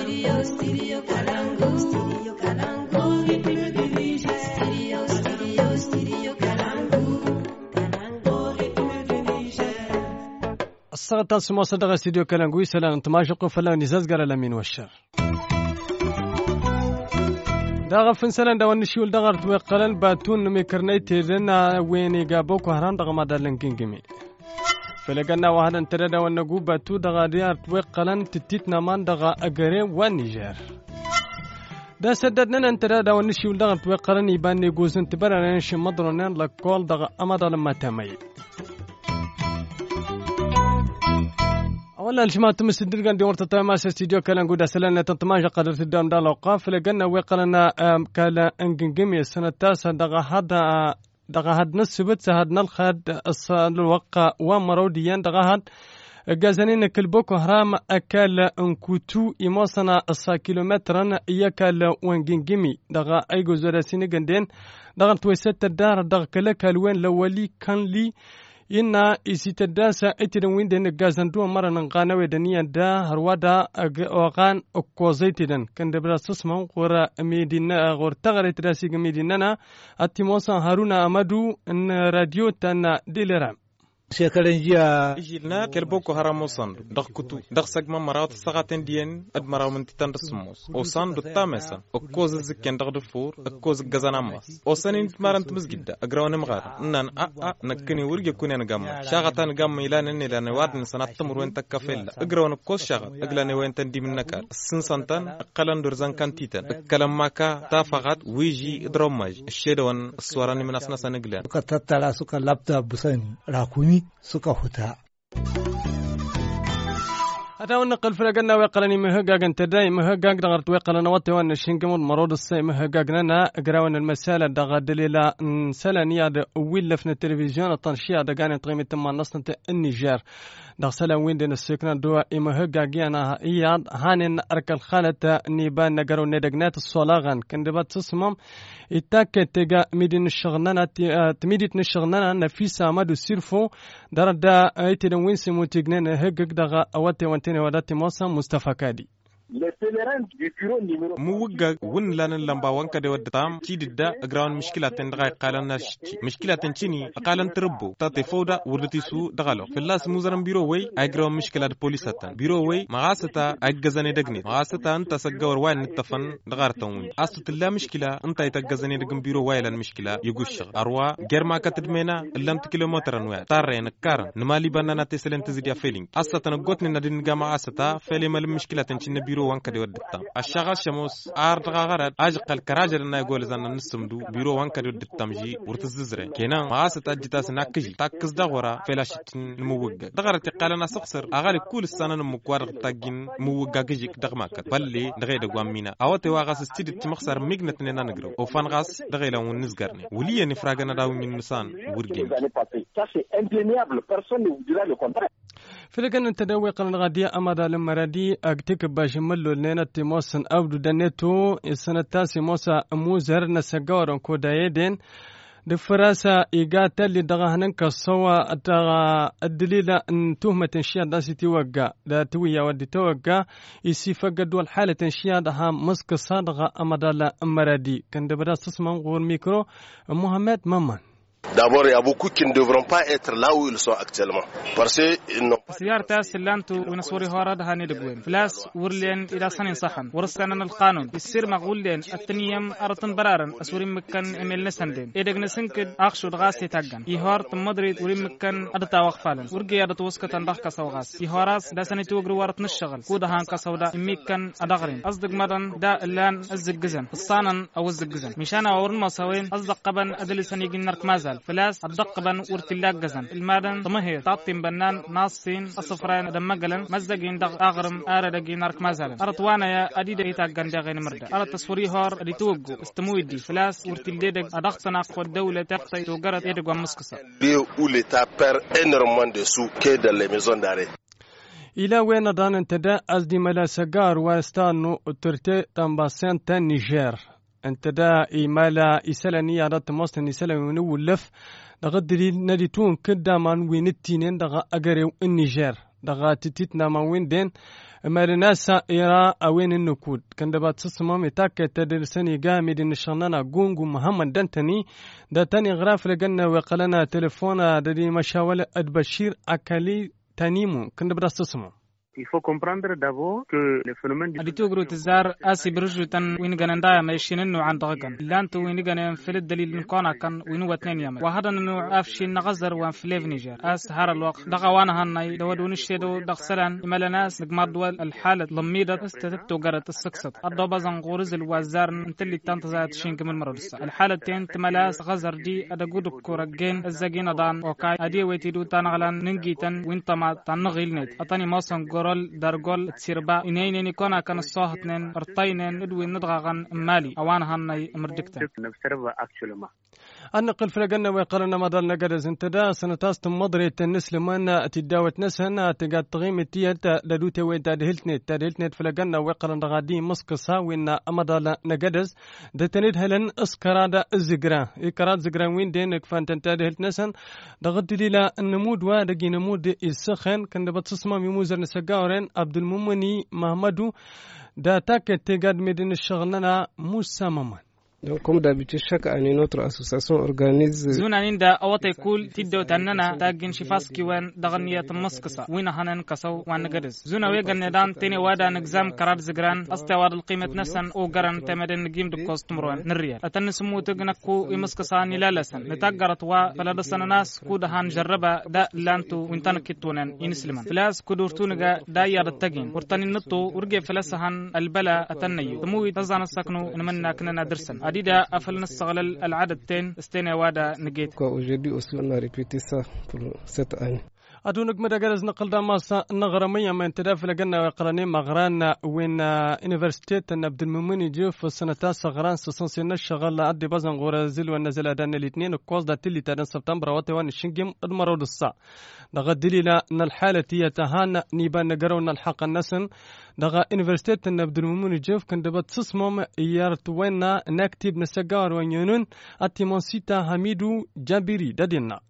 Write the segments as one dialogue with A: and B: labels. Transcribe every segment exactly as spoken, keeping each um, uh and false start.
A: Studio, studio Kalangu. Studio Kalangu. Ritme du Niger. Studio, studio, studio Kalangu. Kalangu. Ritme du Niger.
B: الصغة سمو صدق استديو كالانغوي سلام انتماشقو فلا نزاز قال الأمين والشر داغ فنسلان دا ونشيول داغر توقلن باتون نمي كرنيتي لنا ويني قابوك وهران داغ ما دالن كينجمي فلقنا وهذا انترى دا ونقو باتو داغ ديار توقلن تتيت نامان داغ أقري ونيجر دا سددنا انترى دا ونشيول داغر توقلن يبان نيقوزن تبرا ننشي مضرنين لكول داغ أما دالن ما تميت والله الجماعة تمس الدرجة دي ورطة تماس استديو كلام جودا سلنا تنتماج قدرت الدم دال وقاف لقنا وقلنا كلا انجنجمي السنة التاسعة دغا هذا دغا هاد نسبت هاد الخد الوقا ومروديان دغا هاد جازنين كل بوكو هرام أكل انكوتو إماصنا السا كيلومترا يكال وانجنجمي دغا أي جزء سيني جندين دغا تويست الدار دغا كلا كالوين لولي كان لي إن إستداسة إتدوين دين جازندو مرة نغانا ودنيا دا هروادا أغان أكوزيتدن كان دبلا سسمو غورا ميدينا غور تغري تراسي ميدينا أتيموسا هارونا أمادو إن راديو تانا ديلرام
C: shekaran jiya
D: ijilna kelboko haramosan dak kutu dak sagma marat sagaten dien ad maramun titan rasmos o san do tamesa o koz zikken dak do fur o koz gazana mas o sanin marant masgida agrawana magar nan a a nakni wurge kunen gamma shagatan gamma ilanen ilan wadn sanat tamur wen takafella agrawana koz shagat aglane wen tan diminaka sin santan qalan durzan kantitan kalam maka tafagat wiji dromaj shedawan swarani minasna sanaglan
C: suka tattara suka labta busani rakumi suka huta
B: هذا ونقل فرقنا وقلني مهجاج أنت داي مهجاج دغرت وقلنا وتوان الشنكمون مرود الصي مهجاجنا قراون المسألة دغد ليلا سلانيا د ويلفنا التلفزيون التنشيع دقان قيمة تم نصنة النيجر دغ سلا وين دين السكنة دوا مهجاجينا إياد هانن أركل خالة نيبان نجارو ندقنات الصلاغن كندبات تصمم إتاك تجا مدين الشغنانة تميدت الشغنانة نفيسة مادو سيرفو دردا أيتنا وين سمو تجنن هجج دغ أوتي وانتين وداتي موسى مصطفى كادي
D: موجا ون لان لمبا وانكا دي ودتام تيددا اغراون مشكلاتن دغاي قالنا شتي مشكلاتن تشيني قالن تربو تاتي فودا وردتي سو دغالو في اللاس موزرن بيرو وي اغراون مشكلات بوليساتن بيرو وي مغاستا اغزاني دغني مغاستا انت سغور وين نتفن دغارتون اسط لا مشكله انت يتغزاني دغن بيرو وي لان مشكله يغوش اروا غيرما كتدمينا لم كيلومتر نوع تارين كار نمالي بنانا تسلن تزيديا فيلينغ اسطن غوتني ندين جامعه اسطا فيلي مال مشكلاتن تشين بيرو وانكا دي ودتام الشغل شموس ارد غغرد اجقل كراجر نا يقول زان نسمدو بيرو وانكا دي ودتام جي ورتززره كينا ماسه تاجتاس ناكجي تاكز دغورا فلاشتين الموغ دغرت قالنا سقسر اغالي كل السنه مكوار تاجين موغا جيك دغماك باللي دغي دغوامينا اوتي واغاس ستيد تمخسر ميغنت نينا نغرو او فانغاس دغي لون نزغرني ولي نفراغنا داو من نسان ورغين
B: فلكن انت دوي قلن غادية أمدا لما ردي أكتك باش ملو لنا تيموسن أبدو دانيتو السنة تاسي موسى موزر نساقورن كودايدين دفراسة إيقاتا اللي دغاهنن كالصوى دغا الدليل أن تهمة تنشيا داسي توقع دا تويا ودي توقع يسي فقدوا الحالة تنشيا دها مسك صادغة أمدا لما ردي كان دبرا تسمع غور ميكرو محمد مامان.
E: D'abord, il y a beaucoup qui ne devront pas être là où ils sont actuellement. Parce qu'ils n'ont pas...
F: سيارة سلانتو ونسوري هارد هاني دقوين فلاس ورلين إلى سنين صحن ورسانا القانون يصير مغولين التنيم أرطن برارن أسوري مكان إميل نسندين إدق نسنكد أخشو دغاس يتاقن يهار تمدريد وري مكان أدتا وقفالن ورقي أدتا وسكة اندخ كسوغاس يهاراس دا سنة توقرو وارت نشغل كودا هان كسودا إميكان أدغرين أصدق مدن دا اللان الزقزن الصانا أو الزقزن مشانا وورن مصاوين أصدق قبن أدل سنيقين نرك مازال فلاس الدقبن ورتلاق جزن المادن طمهير طاطين بنان ناصين الصفران دمجلن مزدقين دغ أغرم آردقين نرك مازال أرطوانا يا أديد يتاقن داغين مردا أرط تصوري هار دي توقو استمويدي فلاس ورتلديدق أدقتنا قوى الدولة تقطي توقرت يدق ومسكسة
E: où l'État perd énormément de sous que dans les maisons d'arrêt.
B: إلى وين دان انتدا أزدي ملا سجار واستانو ترتي تنباسين تان نيجر انتدا إيمالا إسلانية رات مصر إسلام ونولف دغدري نديتون كدا من وينتينين دغ أجريو النيجر دغا تتيتنا ما وين دين مارناسا إيرا أوين النكود كان دبات تصمم يتاك تدرسني جامد إن شننا جونجو محمد دنتني دا تاني غراف لقنا وقلنا تلفونا ددي مشاول البشير أكلي تانيمو كان دبات تصمم
G: Il faut comprendre d'abord que le phénomène du
F: أديتو غرو تزار أسي برجو تن وين غنندا ما يشينن عن دغن لانتو وين غن في الدليل نكونا كان وين واتنين يوم وهذا انه افشي نغزر وان في نيجر اس هار الوقت دغوانا هناي دودون الشيدو دغسلان مال ناس دغمار دول الحاله لميده استتتو غرت السكسط الضبا زنقورز الوزار انت اللي تنتزات شين كمان مرس الحالتين تملاس غزر دي ادغود كورجين الزجين دان اوكاي ادي ويتيدو تنغلان ننجيتن وانت ما تنغيلنت اتاني ماسن غورل درغول تسيربا انيني كونا كان الصاحتنين ارتينين ادوي ندغغن مالي اوان هناي مردكتن النقل فلقنا ويقرنا مدار نقرز انتدا سنتاست مضري تنسلمان تداوت نسهن تقاد تغيم تيات لدوتي وين تادهلتنت تادهلتنت فلقنا ويقرنا غادي مسقصا وين مدار نقرز دتنيد هلن اسكرادا الزقرا اكراد زقرا وين دينك فانت تادهلت نسهن دغد ليلا النمود ودقي نمود السخن كان بتصمم يموزر نسقاورين عبد الممني محمدو دا تاكت تقاد مدين الشغلنا مسامما.
H: Donc, comme d'habitude, chaque année, notre association organise.
F: زونا نين دا أوتي كول تيدو تننا تاجين شفاس كيوان دغنية مسقصة وين هنن كسو وان نجرز زونا ويجن ندان تاني وادا نجزام كرار زجران استوار القيمة نسن أو جران تمرين نجيم دكوست مروان نريال أتنسمو تجنكو يمسقصة نلالسن نتاجرت وا فلادسنا ناس كودهان جربا دا لانتو وينتان كتونن ينسلمان فلاس كودورتونجا دا يارتجين ورتاني نطو ورجع فلاسهن البلا أتنيو تموي تزان السكنو نمنا كنا درسن أديدا أفل نستغل العدد تين استنى وادا نجيت.
H: Aujourd'hui aussi on a répété ça pour cette année.
B: أدونك مدرجز نقل داماسا نغرمية من تدافع لجنة وقرني مغران وين إنفرستيت نبدل ممني جوف السنة تاسع غران سسنسينا الشغل عدي بزن غورزيل ونزل أدان الاثنين وكواز دا تلي تادن سبتمبر واتوان الشنجم المرة الصع دغا دليلا أن الحالة يتهان نيبان نجرون الحق النسن دغا إنفرستيت نبدل ممني جوف كان دبت تصمم يارتوينا نكتب نسجار وينون أتيمونسيتا حميدو جابيري دادينا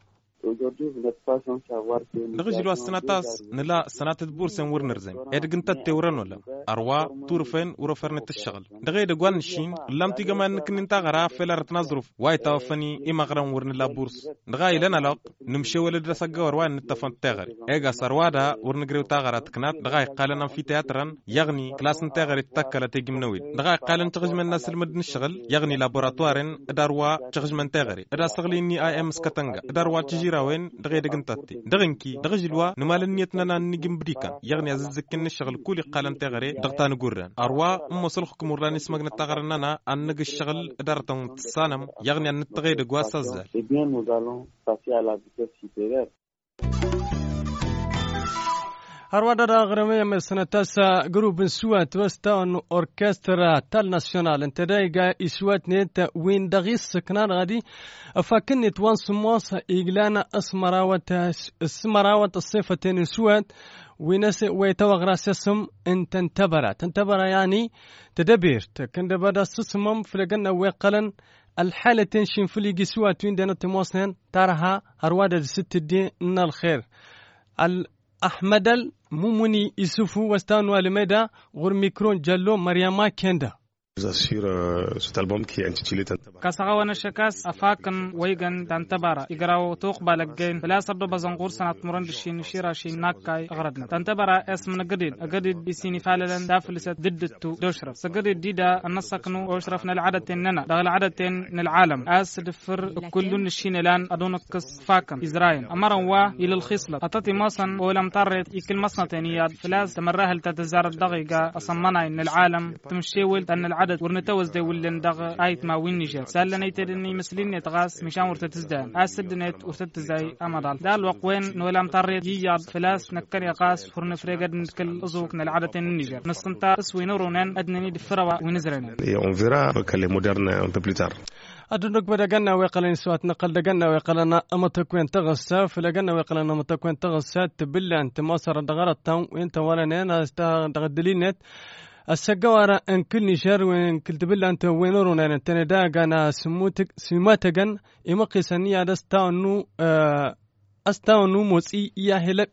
D: نغجلوا السنتاس نلا سنات البورسن ورنرزن ادغنت تورن ولا اروا تورفن ورفرنت الشغل دغي دغوان شين لم تيجا ما نكن انت غرا فلر تنظرف واي توفني اي مغرم ورن لا بورس دغاي لنا لق نمشي ولد سغور وان نتفن تغري ايغا سروادا ورنغريو تغرا تكنات دغاي قالنا في تياترن يغني كلاس نتغري تكلا تيجمنوي دغاي قالن تخرج من الناس المدن الشغل يغني لابوراتوارن داروا تخرج من تغري دا سغليني اي ام سكتنغا داروا راوين دغي دغنتاتي دغنكي دغجلوا نمال نيتنا نجم بريكا يعني اززكن الشغل كل قالن تغري دغتان غورن اروا ام صلخكم وراني سمغنا تغرننا ان نغ الشغل دارتن تصانم يعني ان تغي دغوا سازال
B: هرودا دا غرمية من سنة تاسع جروب سوات وستاون أوركسترا تال ناسيونال انت دايقا إسوات نيت وين دغيس سكنان غادي فكنت وان سمواس إيقلانا اسمراوات اسمراوات الصفتين سوات وينس ويتوغ راسسم ان تنتبرا تنتبرا يعني تدبيرت كن دبدا سسمم فلقنا ويقلن الحالة تنشين فليقي سوات وين دانا تموسنين تارها هروادا ست دي ان الخير أحمد الممني يسوفو وستانو الميدا غور ميكرون جالو مريما كندا كاسغاوانا شكاس أفاكن ويغن تنتبارا إقراو توق بالجين بلا سبب بزنقور سنة مرندشين شيراشين ناكاي أغردنا تنتبارا اسم نقديد أقديد بسيني فعلا دافلسة ضدتو دوشرف سقديد ديدا النسقنو وشرفنا العدد ننا دغل العدد من العالم أس دفر كل نشين لان أدونكس فاكن إزرايل أمرا وا إلى الخصلة أتاتي مصن ولم ترد إكل مصنة تانيات فلاس تمرها لتتزار الدقيقة أصمنا إن العالم تمشيول أن العدد ورنتوز دي ولن دغ آيت ما وين نيجر سألنا يتدني مسلين يتغاس مشان ورتتزدان أسدنت ورتتزاي أمدال دال وقوين نولام تريد يجاد فلاس نكر يقاس فرن فريقد نتكل أزوك نالعادة النيجر نستنتا اسوي نورونان أدنني دفروا ونزرنا
I: on verra avec les modernes un peu plus tard.
B: أدنك بدأنا ويقلن سوات نقل دقنا ويقلنا أمتكوين تغسى فلقنا ويقلنا أمتكوين تغسى تبلا أنت مصر دغرتهم وأنت ولا نين استغدلينت السجوارة إن كل نشر وإن كل تبلا أنت وينورون أن تندا جانا سموتك سماتجن إما قيسانية دستاونو أستاونو موسي يا هلب يوا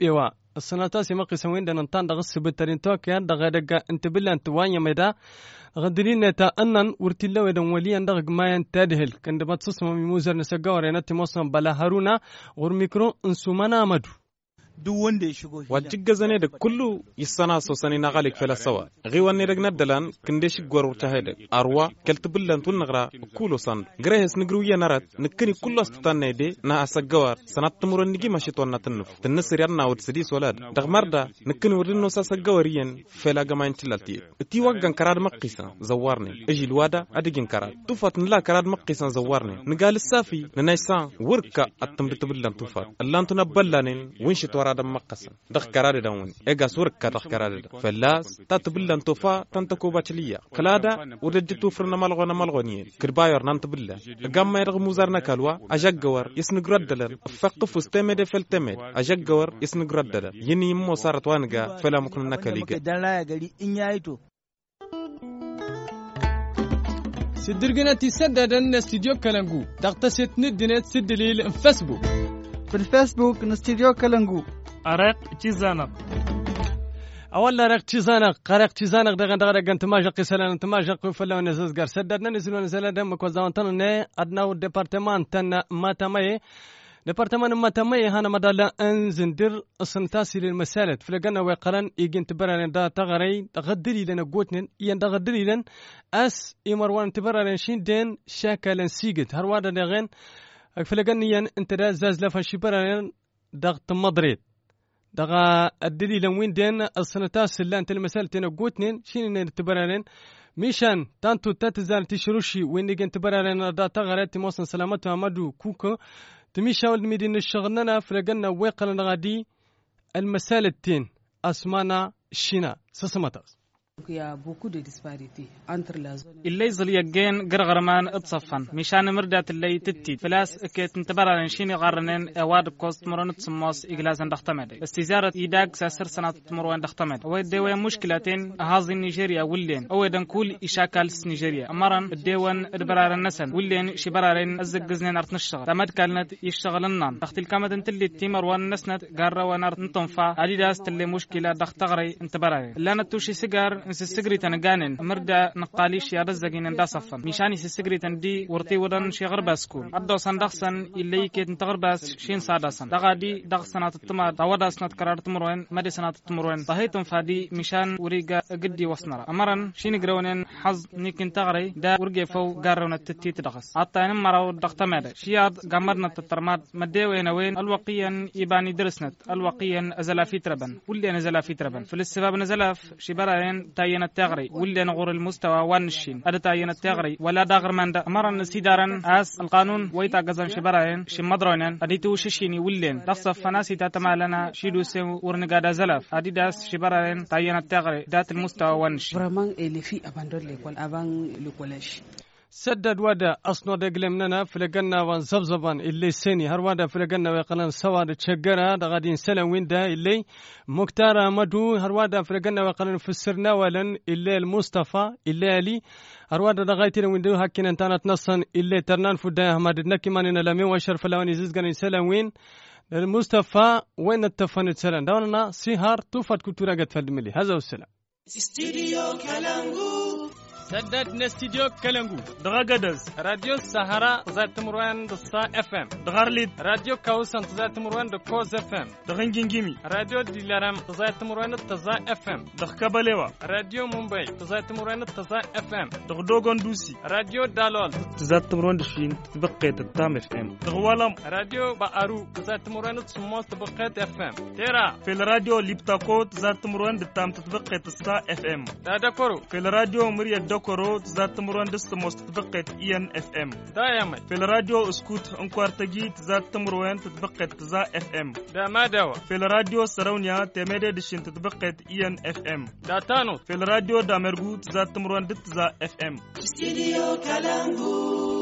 B: السنتاسي مقي سوين دان انتان دغس بترين توكيا دغ دغ انت بالله انت وانيا ميدا غدرين تا انن ورتيلو ودن ولي دغ ما ينتدهل كند ما تسمو ميموزر نسغور ينتي موسم بلا هارونا غور ميكرو انسومنا مدو
J: duk wanda ya shigo
D: wajigga zane da kullu yissana so sani na galik fela sawa ghi wanni regna dalan kinde shi gor ta hayda arwa keltbillan tun nagra kulo san grehes nigru yanarat nikni kullu astanne de na asagawar sanat tumuron nigi mashitwan natnuf tnasir yarna wad sidis walad dagmarda nikni wadin no sasagawariyen fela gamain tilati ti waggan karad maqisa zawarni ajil wada adigin karad tufat nla karad maqisa zawarni nigal safi nanaysan wurka atambitbillan tufat allantuna ballanin winshit هذا مقصن دخ كرادة دون إيجا سورك كدخ كرادة فلاس تتبلن توفا تنتكو باتليا كلادا ورجتو فرنا ملغونا ملغونيين كرباير نانتبلا جامما يرغ موزارنا كالوا أجاجور يسنقرد دلر فقف استمد فلتمد أجاجور يسنقرد دلر يني مو صارت وانجا فلا مكن نكاليجا
B: سدرجنا تسدد أن استديو كلانجو تغتسل ندنت سدليل فيسبوك
K: في الفيسبوك نستديو كلانجو
J: أرق تيزانق
B: أولا رق تيزانق قرق تيزانق دغن دغن أنت ما جاك سلام أنت ما جاك فلا ونزز قر سددنا نزلنا نزلنا دم كوزان تنو أدنى الديبارتمان تن ما تماي ديبارتمان ما تماي هنا مدلا أنزندر السنتاسي للمسالة فلقنا وقرن يجين تبرر دا تغري تغدري لنا قوتن ين تغدري لنا أس إمروان تبرر شين دين شاكل سيجت هروادا دغن فلقني أنت دا زاز لفن شبران دغت مدريد دغا الدليل وين دين السنتاس اللي أنت المسألة تنقوتنين شين تبرانين ميشان تانتو تاتزال تشروشي وين نيجي تبرانين دا تغريت موسن سلامته مدو كوكو تميشا والمدينة الشغلنا فلقنا ويقلنا غادي المسألة تين أسمانا شينا سسمتاس
L: Il y a beaucoup de disparités entre la zone.
F: اللي زل يجين قرغرمان اتصفن مشان مردات اللي تتي فلاس كيت انتبران شيني غارنين اواد كوست مرون تسموس اجلازن دختمد استزارة ايداك ساسر سنة مرون دختمد او ديوان مشكلتين هازي نيجيريا ولين او دن كل اشاكال نيجيريا امرن الديوان ادبرار النسن ولين شبرارين ازقزنين ارت نشتغل تمد كانت يشتغلن تحت الكامد انت اللي تيمر وان نسنت قاره ونار نطنفا اديداس تلي مشكله دختغري انتبرارين لا نتوشي سيجار سيسجري تنجانن مردا نقاليش يا رزقين انداسفن مشاني سيسجري تندي ورتي ودن شي غرباسكون ادو صندخسن اللي كيت تغرباس شين صادسن دغادي دغ سنه التما تودا سنه قرار تمرون مدي سنه تمرون طهيتم فادي مشان وريغا قدي وسنرا امرن شين جرونن حظ نيكن تغري دا ورغي فو غارون التتي تدخس عطاين مرو دختمد شياد غمرنا الترماد مدي وين وين الوقيا يباني درسنت الوقيا ازلا في تربن واللي نزل في تربن فالسبب نزل في شبرين تاين التغري واللي نغور المستوى وانشين هذا تاين التغري ولا داغر من دا مرن سيدارن اس القانون ويتا غزن شبراين شي مدرونن اديتو شيشيني ولين تصف فناسي تتمالنا شيدو سي ورنغادا زلف اديداس شبراين تاين التغري ذات المستوى وانش
L: vraiment les filles abandonnent l'école avant le collège.
B: سدد ودا أصنو دقلمنا فلقنا وانزبزبان اللي سيني هروادا فلقنا ويقلن سواد تشجرا دغادين سلام وين دا اللي مكتارا مدو هروادا فلقنا ويقلن فسرنا ولن اللي المصطفى اللي علي هروادا دغايتين وين دو هكين انتانت نصن اللي ترنان فدا هماد نكي مانينا لمي وشر فلاواني زيزغاني سلام وين المصطفى وين التفنت سلام داونا سيهار توفت كتورا قد فالملي هذا والسلام
A: استديو كالانغو
B: سدد نستديو كلنجو
J: دغاغدز
B: راديو السهرة زات مروان دسا اف ام
J: دغارليد
B: راديو كاوسان زات مروان دكوز اف ام
J: دغنجينجيمي
B: راديو ديلارام زات مروان تزا اف ام
J: دغكبليوا
B: راديو مومباي زات مروان تزا اف ام
J: دغدوغون دوسي
B: راديو دالول
J: زات مروان دشين بقيت التام اف ام دغوالم
B: راديو بارو زات مروان تسموس بقيت اف ام تيرا
J: في الراديو ليبتاكوت زات مروان دتام تبقيت السا اف ام
B: دادكورو
J: في الراديو مريا كورو ذات مرون دست مستبقت إي إن إف إم
B: دايما
J: في الراديو اسكوت انكوارتجي ذات مرون تتبقت زا إف إم
B: دا ما دوا
J: في الراديو سرونيا تمدد دشين تتبقت إي إن إف إم
B: دا تانو
J: في الراديو دامرغوت ذات مرون دت زا إف إم
A: استديو كالانغو